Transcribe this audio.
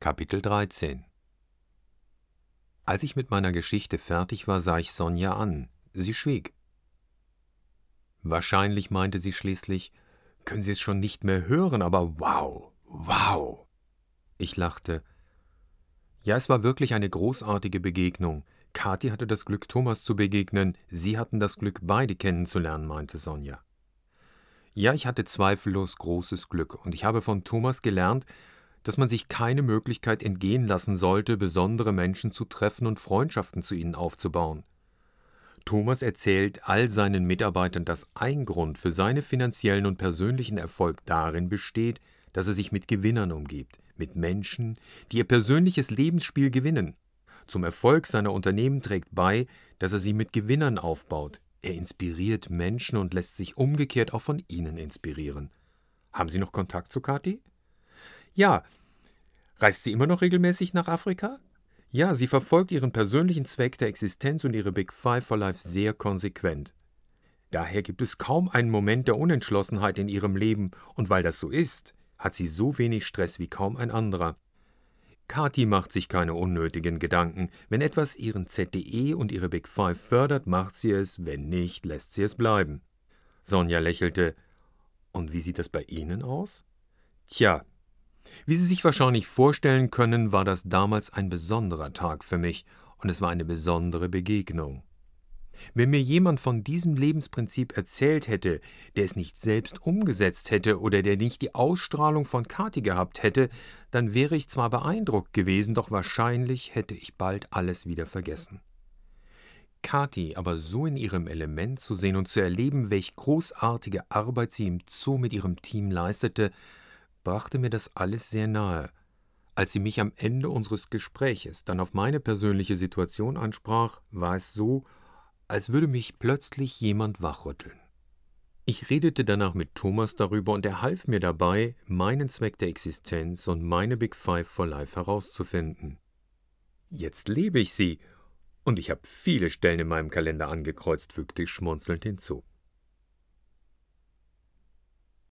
Kapitel 13 Als ich mit meiner Geschichte fertig war, sah ich Sonja an. Sie schwieg. Wahrscheinlich meinte sie schließlich, können Sie es schon nicht mehr hören, aber wow, wow. Ich lachte. Ja, es war wirklich eine großartige Begegnung. Kathi hatte das Glück, Thomas zu begegnen. Sie hatten das Glück, beide kennenzulernen, meinte Sonja. Ja, ich hatte zweifellos großes Glück und ich habe von Thomas gelernt, dass man sich keine Möglichkeit entgehen lassen sollte, besondere Menschen zu treffen und Freundschaften zu ihnen aufzubauen. Thomas erzählt all seinen Mitarbeitern, dass ein Grund für seinen finanziellen und persönlichen Erfolg darin besteht, dass er sich mit Gewinnern umgibt, mit Menschen, die ihr persönliches Lebensspiel gewinnen. Zum Erfolg seiner Unternehmen trägt bei, dass er sie mit Gewinnern aufbaut. Er inspiriert Menschen und lässt sich umgekehrt auch von ihnen inspirieren. Haben Sie noch Kontakt zu Kathi? Ja. Reist sie immer noch regelmäßig nach Afrika? Ja, sie verfolgt ihren persönlichen Zweck der Existenz und ihre Big Five for Life sehr konsequent. Daher gibt es kaum einen Moment der Unentschlossenheit in ihrem Leben, und weil das so ist, hat sie so wenig Stress wie kaum ein anderer. Kathi macht sich keine unnötigen Gedanken. Wenn etwas ihren ZDE und ihre Big Five fördert, macht sie es, wenn nicht, lässt sie es bleiben. Sonja lächelte. Und wie sieht das bei Ihnen aus? Tja, wie Sie sich wahrscheinlich vorstellen können, war das damals ein besonderer Tag für mich und es war eine besondere Begegnung. Wenn mir jemand von diesem Lebensprinzip erzählt hätte, der es nicht selbst umgesetzt hätte oder der nicht die Ausstrahlung von Kathi gehabt hätte, dann wäre ich zwar beeindruckt gewesen, doch wahrscheinlich hätte ich bald alles wieder vergessen. Kathi aber so in ihrem Element zu sehen und zu erleben, welch großartige Arbeit sie im Zoo mit ihrem Team leistete, brachte mir das alles sehr nahe. Als sie mich am Ende unseres Gespräches dann auf meine persönliche Situation ansprach, war es so, als würde mich plötzlich jemand wachrütteln. Ich redete danach mit Thomas darüber und er half mir dabei, meinen Zweck der Existenz und meine Big Five for Life herauszufinden. Jetzt lebe ich sie und ich habe viele Stellen in meinem Kalender angekreuzt, fügte ich schmunzelnd hinzu.